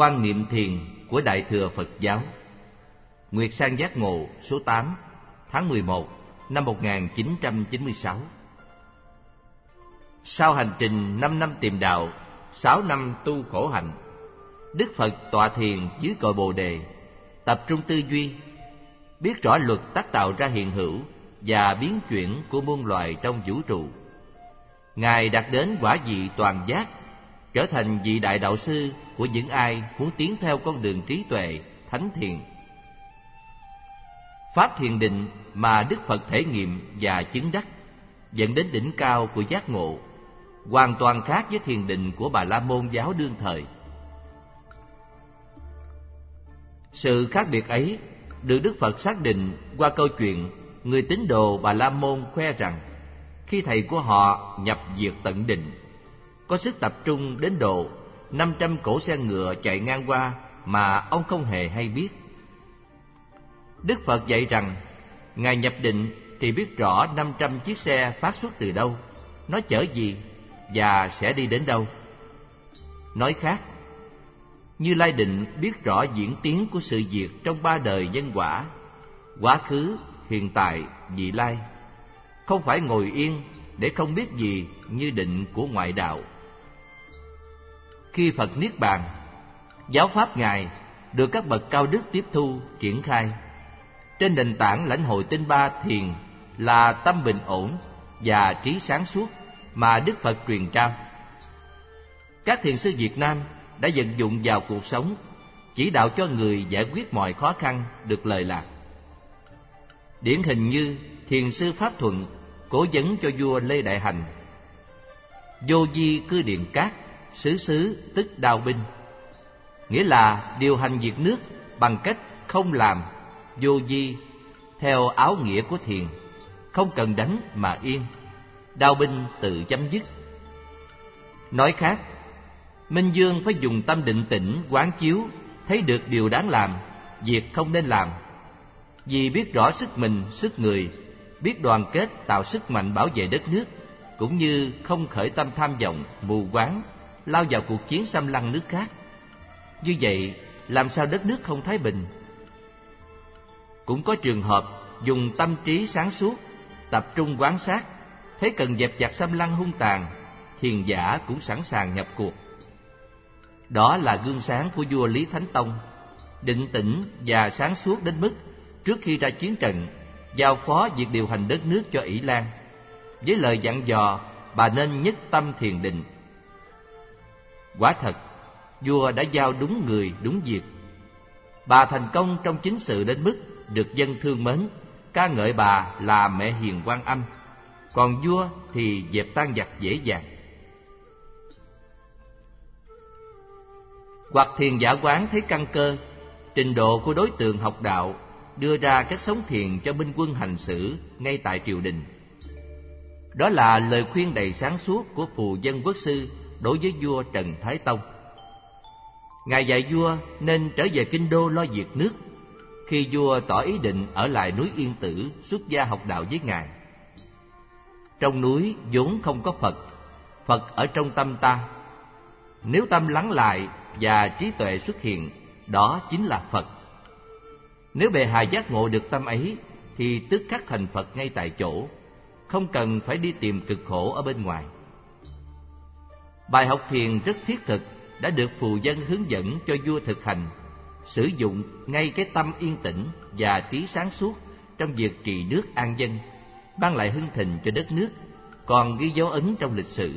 Quan niệm thiền của Đại thừa Phật giáo. Nguyệt Sang Giác Ngộ số 8, tháng 11 năm 1996. Sau hành trình 5 năm tìm đạo, 6 năm tu khổ hạnh, Đức Phật tọa thiền dưới cội Bồ Đề, tập trung tư duy, biết rõ luật tác tạo ra hiện hữu và biến chuyển của muôn loài trong vũ trụ. Ngài đạt đến quả vị toàn giác, trở thành vị đại đạo sư của những ai muốn tiến theo con đường trí tuệ, thánh thiền. Pháp thiền định mà Đức Phật thể nghiệm và chứng đắc dẫn đến đỉnh cao của giác ngộ, hoàn toàn khác với thiền định của Bà La Môn giáo đương thời. Sự khác biệt ấy được Đức Phật xác định qua câu chuyện người tín đồ Bà La Môn khoe rằng khi thầy của họ nhập diệt tận định, có sức tập trung đến độ 500 cỗ xe ngựa chạy ngang qua mà ông không hề hay biết. Đức Phật dạy rằng Ngài nhập định thì biết rõ 500 chiếc xe phát xuất từ đâu, nó chở gì và sẽ đi đến đâu. Nói khác, Như Lai định biết rõ diễn tiến của sự việc trong 3 đời nhân quả, quá khứ, hiện tại, vị lai, không phải ngồi yên để không biết gì như định của ngoại đạo. Khi Phật niết bàn, giáo pháp Ngài được các bậc cao đức tiếp thu, triển khai trên nền tảng lãnh hội tinh ba thiền là tâm bình ổn và trí sáng suốt mà Đức Phật truyền trao. Các thiền sư Việt Nam đã vận dụng vào cuộc sống, chỉ đạo cho người giải quyết mọi khó khăn được lời lạc. Điển hình như thiền sư Pháp Thuận cố vấn cho vua Lê Đại Hành: vô vi cư điện cát, xứ xứ tức đao binh, nghĩa là điều hành việc nước bằng cách không làm, vô vi theo áo nghĩa của thiền, không cần đánh mà yên, đao binh tự chấm dứt. Nói khác, Minh Dương phải dùng tâm định tĩnh quán chiếu, thấy được điều đáng làm, việc không nên làm. Vì biết rõ sức mình, sức người, biết đoàn kết tạo sức mạnh bảo vệ đất nước, cũng như không khởi tâm tham vọng, mù quáng, lao vào cuộc chiến xâm lăng nước khác. Như vậy, làm sao đất nước không thái bình? Cũng có trường hợp dùng tâm trí sáng suốt, tập trung quan sát, thấy cần dẹp dặt xâm lăng hung tàn, thiền giả cũng sẵn sàng nhập cuộc. Đó là gương sáng của vua Lý Thánh Tông, định tĩnh và sáng suốt đến mức trước khi ra chiến trận, giao phó việc điều hành đất nước cho Ỷ Lan, với lời dặn dò bà nên nhất tâm thiền định. Quả thật, vua đã giao đúng người đúng việc. Bà thành công trong chính sự đến mức được dân thương mến, ca ngợi bà là mẹ hiền Quan Âm, còn vua thì dẹp tan vặt dễ dàng. Hoặc thiền giả quán thấy căn cơ, trình độ của đối tượng học đạo, đưa ra cách sống thiền cho binh quân hành xử ngay tại triều đình. Đó là lời khuyên đầy sáng suốt của Phù Dân Quốc Sư đối với vua Trần Thái Tông. Ngài dạy vua nên trở về kinh đô lo việc nước, khi vua tỏ ý định ở lại núi Yên Tử xuất gia học đạo với Ngài. Trong núi vốn không có Phật, Phật ở trong tâm ta. Nếu tâm lắng lại và trí tuệ xuất hiện, đó chính là Phật. Nếu bề hạ giác ngộ được tâm ấy, thì tức khắc thành Phật ngay tại chỗ, không cần phải đi tìm cực khổ ở bên ngoài. Bài học thiền rất thiết thực đã được Phù Dân hướng dẫn cho vua thực hành, sử dụng ngay cái tâm yên tĩnh và trí sáng suốt trong việc trị nước an dân, mang lại hưng thịnh cho đất nước, còn ghi dấu ấn trong lịch sử.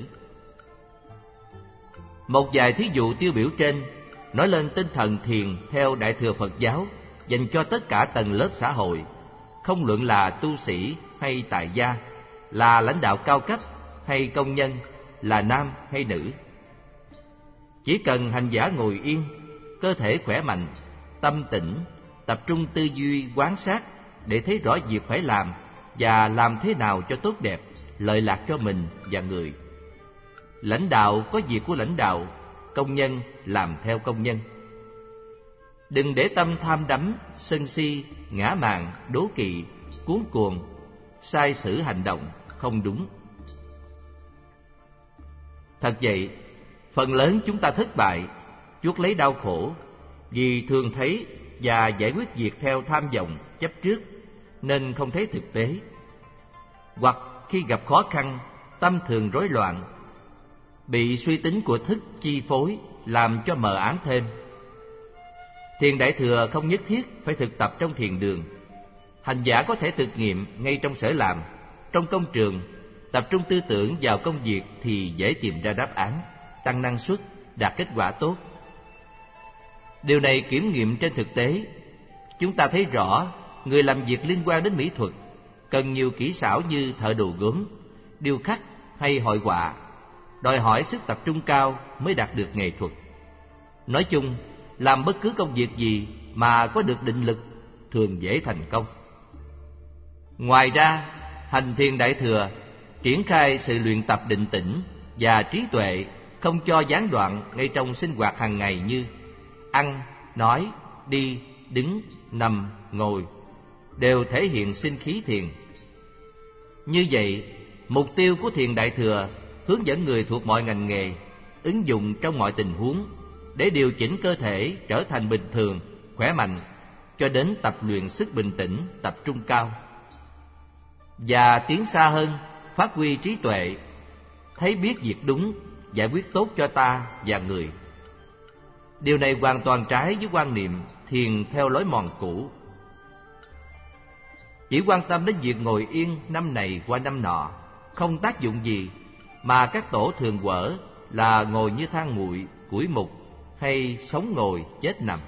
Một vài thí dụ tiêu biểu trên nói lên tinh thần thiền theo Đại thừa Phật giáo dành cho tất cả tầng lớp xã hội, không luận là tu sĩ hay tài gia, là lãnh đạo cao cấp hay công nhân, là nam hay nữ. Chỉ cần hành giả ngồi yên, cơ thể khỏe mạnh, tâm tĩnh, tập trung tư duy quán sát để thấy rõ việc phải làm và làm thế nào cho tốt đẹp, lợi lạc cho mình và người. Lãnh đạo có việc của lãnh đạo, công nhân làm theo công nhân. Đừng để tâm tham đắm, sân si, ngã mạn, đố kỵ, cuống cuồng, sai sử hành động không đúng. Thật vậy, phần lớn chúng ta thất bại chuốc lấy đau khổ, vì thường thấy và giải quyết việc theo tham vọng, chấp trước, nên không thấy thực tế. Hoặc khi gặp khó khăn, tâm thường rối loạn, bị suy tính của thức chi phối, làm cho mờ ám thêm. Thiền đại thừa không nhất thiết phải thực tập trong thiền đường. Hành giả có thể thực nghiệm ngay trong sở làm, trong công trường, tập trung tư tưởng vào công việc thì dễ tìm ra đáp án, tăng năng suất, đạt kết quả tốt. Điều này kiểm nghiệm trên thực tế. Chúng ta thấy rõ người làm việc liên quan đến mỹ thuật cần nhiều kỹ xảo như thợ đồ gốm, điêu khắc hay hội họa, đòi hỏi sức tập trung cao mới đạt được nghệ thuật. Nói chung, làm bất cứ công việc gì mà có được định lực thường dễ thành công. Ngoài ra, hành thiền đại thừa triển khai sự luyện tập định tĩnh và trí tuệ, không cho gián đoạn ngay trong sinh hoạt hàng ngày như ăn, nói, đi, đứng, nằm, ngồi, đều thể hiện sinh khí thiền. Như vậy, mục tiêu của thiền đại thừa hướng dẫn người thuộc mọi ngành nghề ứng dụng trong mọi tình huống để điều chỉnh cơ thể trở thành bình thường, khỏe mạnh, cho đến tập luyện sức bình tĩnh, tập trung cao. Và tiến xa hơn, phát huy trí tuệ, thấy biết việc đúng, giải quyết tốt cho ta và người. Điều này hoàn toàn trái với quan niệm thiền theo lối mòn cũ. Chỉ quan tâm đến việc ngồi yên năm này qua năm nọ, không tác dụng gì, mà các tổ thường quở là ngồi như than nguội, củi mục, hay sống ngồi chết nằm.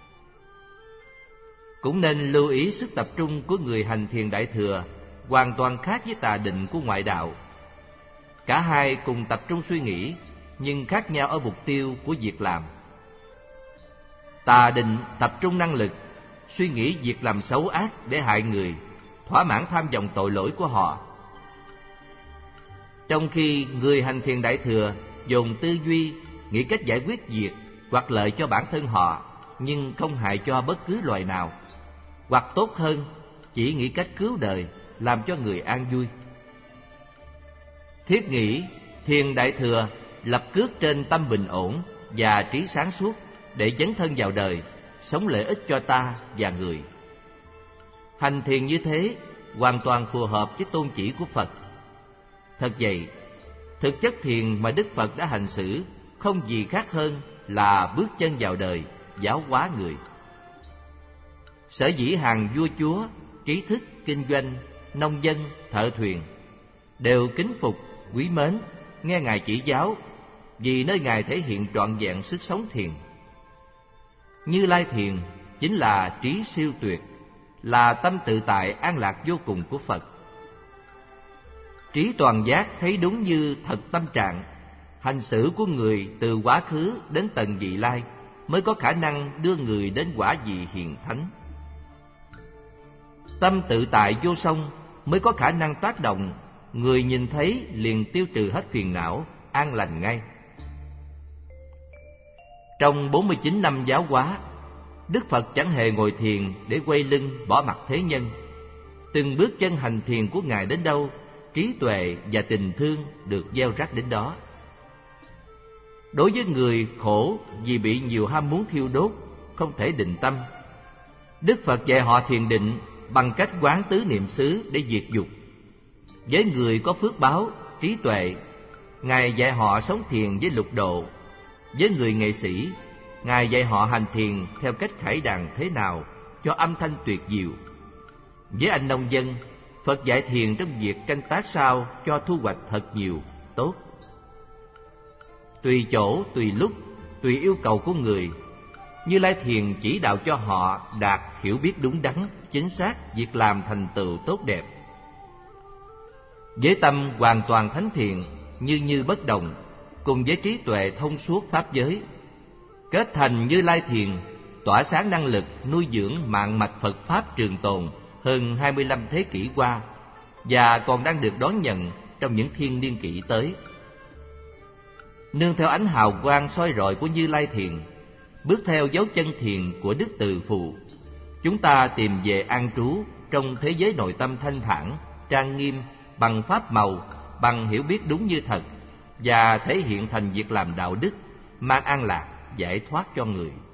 Cũng nên lưu ý sức tập trung của người hành thiền đại thừa hoàn toàn khác với tà định của ngoại đạo. Cả hai cùng tập trung suy nghĩ, nhưng khác nhau ở mục tiêu của việc làm. Tà định tập trung năng lực, suy nghĩ việc làm xấu ác để hại người, thỏa mãn tham vọng tội lỗi của họ. Trong khi người hành thiền đại thừa dồn tư duy, nghĩ cách giải quyết việc hoặc lợi cho bản thân họ, nhưng không hại cho bất cứ loài nào. Hoặc tốt hơn, chỉ nghĩ cách cứu đời, làm cho người an vui. Thiết nghĩ thiền đại thừa lập cước trên tâm bình ổn và trí sáng suốt để dấn thân vào đời, sống lợi ích cho ta và người. Hành thiền như thế hoàn toàn phù hợp với tôn chỉ của Phật. Thật vậy, thực chất thiền mà Đức Phật đã hành xử không gì khác hơn là bước chân vào đời, giáo hóa người. Sở dĩ hàng vua chúa, trí thức, kinh doanh, nông dân, thợ thuyền đều kính phục, quý mến, nghe Ngài chỉ giáo, vì nơi Ngài thể hiện trọn vẹn sức sống thiền. Như Lai thiền chính là trí siêu tuyệt, là tâm tự tại an lạc vô cùng của Phật. Trí toàn giác thấy đúng như thật tâm trạng, hành xử của người từ quá khứ đến tận vị lai mới có khả năng đưa người đến quả vị hiền thánh. Tâm tự tại vô song mới có khả năng tác động, người nhìn thấy liền tiêu trừ hết phiền não, an lành ngay. Trong 49 năm giáo hóa, Đức Phật chẳng hề ngồi thiền để quay lưng bỏ mặc thế nhân. Từng bước chân hành thiền của Ngài đến đâu, trí tuệ và tình thương được gieo rắc đến đó. Đối với người khổ vì bị nhiều ham muốn thiêu đốt, không thể định tâm, Đức Phật dạy họ thiền định bằng cách quán tứ niệm xứ để diệt dục. Với người có phước báo, trí tuệ, Ngài dạy họ sống thiền với lục độ. Với người nghệ sĩ, Ngài dạy họ hành thiền theo cách khải đàn thế nào cho âm thanh tuyệt diệu. Với anh nông dân, Phật dạy thiền trong việc canh tác sao cho thu hoạch thật nhiều, tốt. Tùy chỗ, tùy lúc, tùy yêu cầu của người, Như Lai thiền chỉ đạo cho họ đạt hiểu biết đúng đắn, chính xác, việc làm thành tựu tốt đẹp. Với tâm hoàn toàn thánh thiện, như bất đồng, cùng với trí tuệ thông suốt pháp giới, kết thành Như Lai thiền, tỏa sáng năng lực nuôi dưỡng mạng mạch Phật pháp trường tồn hơn 25 thế kỷ qua, và còn đang được đón nhận trong những thiên niên kỷ tới. Nương theo ánh hào quang soi rọi của Như Lai thiền, bước theo dấu chân thiền của Đức Từ Phụ, chúng ta tìm về an trú trong thế giới nội tâm thanh thản, trang nghiêm, bằng pháp màu, bằng hiểu biết đúng như thật, và thể hiện thành việc làm đạo đức, mang an lạc, giải thoát cho người.